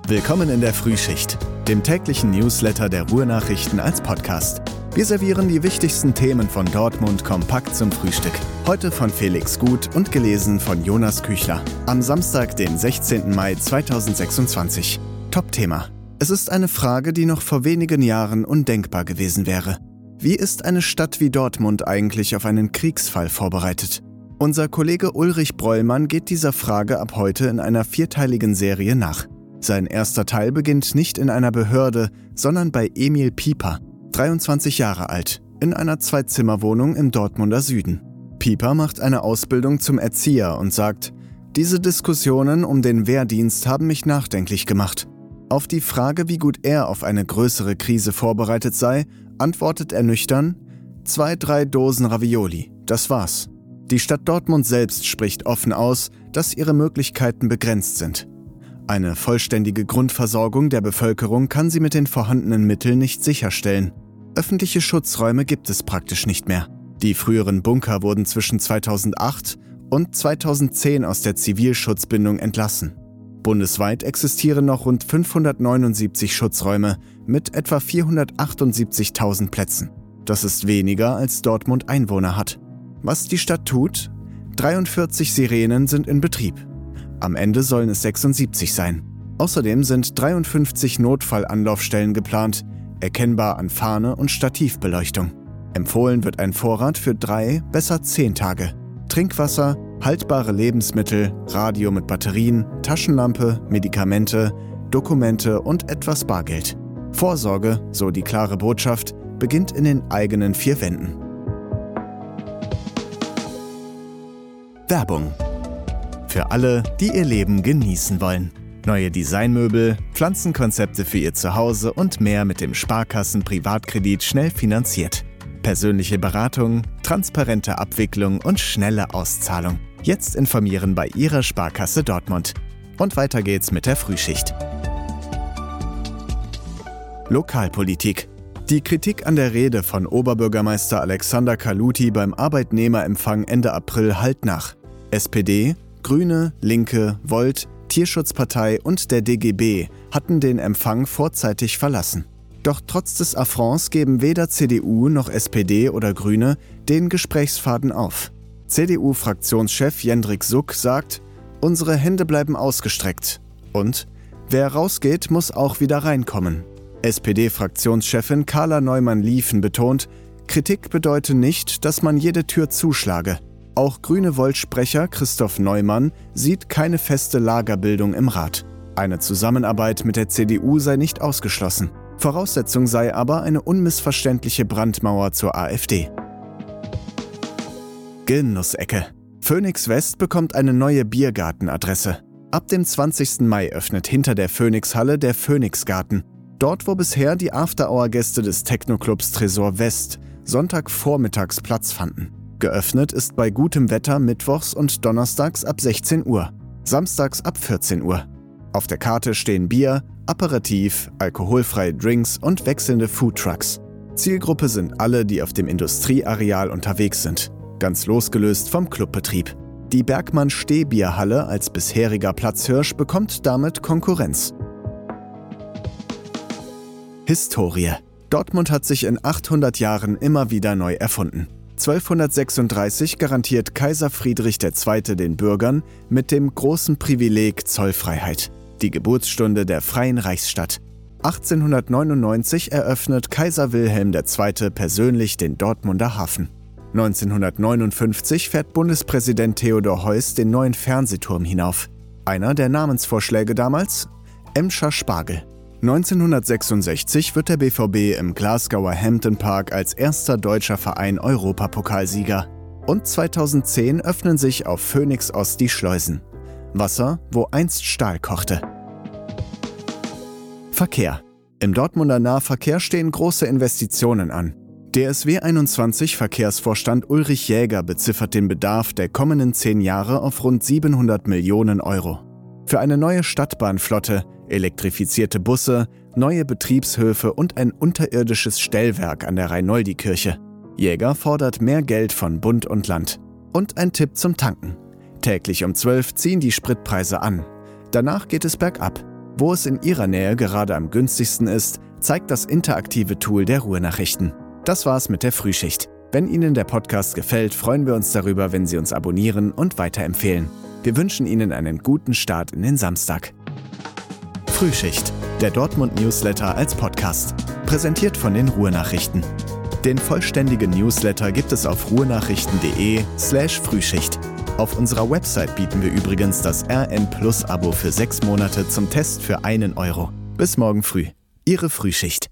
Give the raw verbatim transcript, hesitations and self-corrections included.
Willkommen in der Frühschicht, dem täglichen Newsletter der Ruhr-Nachrichten als Podcast. Wir servieren die wichtigsten Themen von Dortmund kompakt zum Frühstück. Heute von Felix Gut und gelesen von Jonas Küchler. Am Samstag, den sechzehnten Mai zweitausendsechsundzwanzig. Top-Thema. Es ist eine Frage, die noch vor wenigen Jahren undenkbar gewesen wäre. Wie ist eine Stadt wie Dortmund eigentlich auf einen Kriegsfall vorbereitet? Unser Kollege Ulrich Brollmann geht dieser Frage ab heute in einer vierteiligen Serie nach. Sein erster Teil beginnt nicht in einer Behörde, sondern bei Emil Pieper, dreiundzwanzig Jahre alt, in einer Zweizimmerwohnung im Dortmunder Süden. Pieper macht eine Ausbildung zum Erzieher und sagt, diese Diskussionen um den Wehrdienst haben mich nachdenklich gemacht. Auf die Frage, wie gut er auf eine größere Krise vorbereitet sei, antwortet er nüchtern, zwei, drei Dosen Ravioli, das war's. Die Stadt Dortmund selbst spricht offen aus, dass ihre Möglichkeiten begrenzt sind. Eine vollständige Grundversorgung der Bevölkerung kann sie mit den vorhandenen Mitteln nicht sicherstellen. Öffentliche Schutzräume gibt es praktisch nicht mehr. Die früheren Bunker wurden zwischen zweitausendacht und zweitausendzehn aus der Zivilschutzbindung entlassen. Bundesweit existieren noch rund fünfhundertneunundsiebzig Schutzräume mit etwa vierhundertachtundsiebzigtausend Plätzen. Das ist weniger, als Dortmund Einwohner hat. Was die Stadt tut? dreiundvierzig Sirenen sind in Betrieb. Am Ende sollen es sechsundsiebzig sein. Außerdem sind dreiundfünfzig Notfallanlaufstellen geplant, erkennbar an Fahne und Stativbeleuchtung. Empfohlen wird ein Vorrat für drei, besser zehn Tage. Trinkwasser, haltbare Lebensmittel, Radio mit Batterien, Taschenlampe, Medikamente, Dokumente und etwas Bargeld. Vorsorge, so die klare Botschaft, beginnt in den eigenen vier Wänden. Werbung. Für alle, die ihr Leben genießen wollen. Neue Designmöbel, Pflanzenkonzepte für ihr Zuhause und mehr mit dem Sparkassen-Privatkredit schnell finanziert. Persönliche Beratung, transparente Abwicklung und schnelle Auszahlung. Jetzt informieren bei Ihrer Sparkasse Dortmund. Und weiter geht's mit der Frühschicht. Lokalpolitik. Die Kritik an der Rede von Oberbürgermeister Alexander Kaluti beim Arbeitnehmerempfang Ende April hallt nach. S P D, Grüne, Linke, Volt, Tierschutzpartei und der D G B hatten den Empfang vorzeitig verlassen. Doch trotz des Affronts geben weder C D U noch S P D oder Grüne den Gesprächsfaden auf. C D U-Fraktionschef Jendrik Suck sagt, unsere Hände bleiben ausgestreckt. Und wer rausgeht, muss auch wieder reinkommen. S P D-Fraktionschefin Carla Neumann-Liefen betont, Kritik bedeute nicht, dass man jede Tür zuschlage. Auch Grüne-Volt-Sprecher Christoph Neumann sieht keine feste Lagerbildung im Rat. Eine Zusammenarbeit mit der C D U sei nicht ausgeschlossen. Voraussetzung sei aber eine unmissverständliche Brandmauer zur AfD. Genussecke. Phoenix West bekommt eine neue Biergartenadresse. Ab dem zwanzigsten Mai öffnet hinter der Phoenix-Halle der Phoenix-Garten. Dort, wo bisher die After-Hour-Gäste des Techno-Clubs Tresor West Sonntagvormittags Platz fanden. Geöffnet ist bei gutem Wetter mittwochs und donnerstags ab sechzehn Uhr, samstags ab vierzehn Uhr. Auf der Karte stehen Bier, Aperitif, alkoholfreie Drinks und wechselnde Foodtrucks. Zielgruppe sind alle, die auf dem Industrieareal unterwegs sind, ganz losgelöst vom Clubbetrieb. Die Bergmann-Stehbierhalle als bisheriger Platzhirsch bekommt damit Konkurrenz. Historie. Dortmund hat sich in achthundert Jahren immer wieder neu erfunden. zwölfhundertsechsunddreißig garantiert Kaiser Friedrich der Zweite den Bürgern mit dem großen Privileg Zollfreiheit, die Geburtsstunde der freien Reichsstadt. achtzehnhundertneunundneunzig eröffnet Kaiser Wilhelm der Zweite persönlich den Dortmunder Hafen. neunzehnhundertneunundfünfzig fährt Bundespräsident Theodor Heuss den neuen Fernsehturm hinauf. Einer der Namensvorschläge damals? Emscher Spargel. neunzehnhundertsechsundsechzig wird der B V B im Glasgower Hampden Park als erster deutscher Verein Europapokalsieger. Und zweitausendzehn öffnen sich auf Phoenix Ost die Schleusen. Wasser, wo einst Stahl kochte. Verkehr. Im Dortmunder Nahverkehr stehen große Investitionen an. Der S W einundzwanzig-Verkehrsvorstand Ulrich Jäger beziffert den Bedarf der kommenden zehn Jahre auf rund siebenhundert Millionen Euro. Für eine neue Stadtbahnflotte, elektrifizierte Busse, neue Betriebshöfe und ein unterirdisches Stellwerk an der Reinoldi-Kirche. Jäger fordert mehr Geld von Bund und Land. Und ein Tipp zum Tanken. Täglich um zwölf ziehen die Spritpreise an. Danach geht es bergab. Wo es in Ihrer Nähe gerade am günstigsten ist, zeigt das interaktive Tool der Ruhrnachrichten. Das war's mit der Frühschicht. Wenn Ihnen der Podcast gefällt, freuen wir uns darüber, wenn Sie uns abonnieren und weiterempfehlen. Wir wünschen Ihnen einen guten Start in den Samstag. Frühschicht, der Dortmund-Newsletter als Podcast. Präsentiert von den Ruhrnachrichten. Den vollständigen Newsletter gibt es auf ruhrnachrichten.de slash Frühschicht. Auf unserer Website bieten wir übrigens das R N Plus Abo für sechs Monate zum Test für einen Euro. Bis morgen früh. Ihre Frühschicht.